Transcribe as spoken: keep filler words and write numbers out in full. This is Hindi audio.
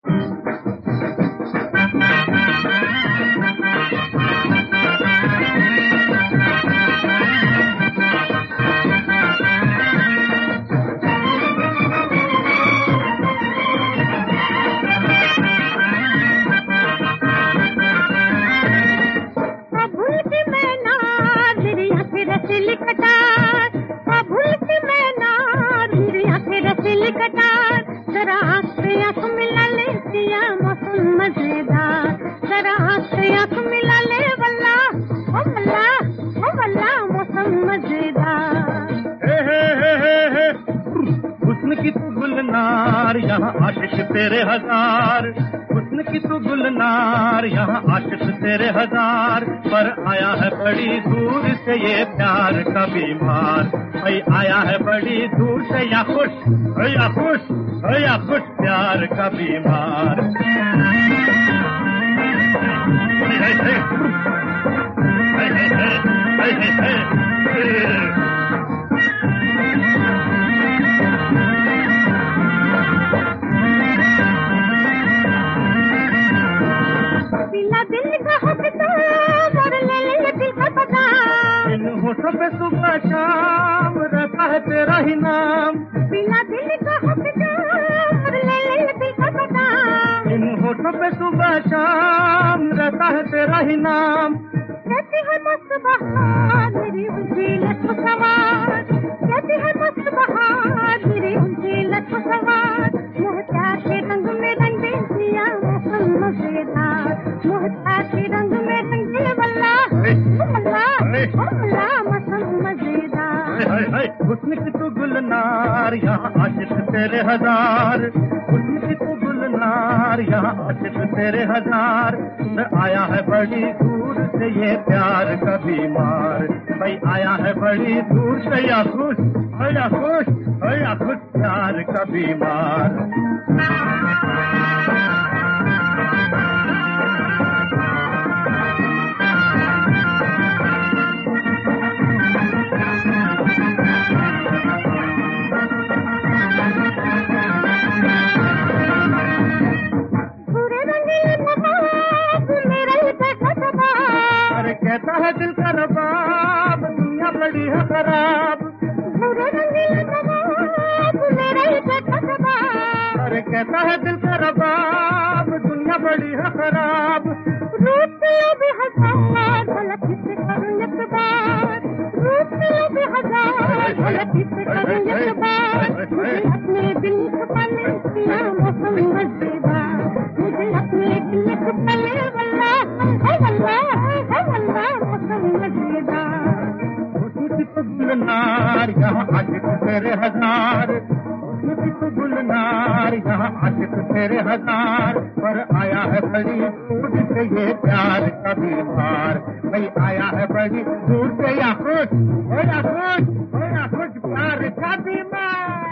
जरा आँख से आँख मिला ले पिया मौसम मजेदार, जरा आँख से आँख मिला ले वल्ला ओ वल्ला ओ वल्ला मौसम मजेदार। हे हे हे हे हे हुस्न की तू गुलनार, यहाँ आशिक तेरे हजार, हुस्न की तू गुलनार, यहाँ आशिक तेरे हजार, पर आया है बड़ी दूर से ये प्यार का बीमार, भाई आया है बड़ी दूर से या खुश या खुश या खुश प्यार का बीमार। होठों पे सुबह शाम रहता है तेरा ही नाम, पीला दिल का हकदार ले ले दिल का बदाम, इन होठों पे सुबह शाम रहता है तेरा ही नाम। कहती है मस्त बहार मेरी ऊंची लट सवार, कहती है मस्त बहार मेरी ऊंची लट सवार, मोहताज के रंग में रंगे पिया मौसम मजेदार, मोहताज के रंग में रंगे वल्ला वल्ला वल्ला मौसम मजेदार। हुस्न की तू गुलनार, यहाँ आशिक तेरे हजार, हुस्न की तू गुलनार, यहाँ आशिक तेरे हजार, आया है बड़ी दूर से ये प्यार का बीमार, भाई आया है बड़ी दूर से या खुश या खुश या खुश प्यार का बीमार। कहता है दिल का रबाब दुनिया बड़ी है खराब, अरे कहता है दिल का रबाब दुनिया बड़ी है खराब, रूप भी हजार गलती से करूं एक बार, रूप भी हजार गलती से करूं एक बार, मुझे अपने दिल को पाले पिया मौसम मजेदार, मुझे अपने दिल को पाले वल्ला वल्ला वल्ला मौसम मजेदार। हुस्न की तू गुलनार, यहाँ आशिक तेरे हजार, हुस्न की तू गुलनार, यहाँ आशिक तेरे हजार, पर आया है बड़ी दूर से ये प्यार का बीमार, भाई आया है बड़ी दूर से या खुश या खुश या खुश प्यार का बीमार।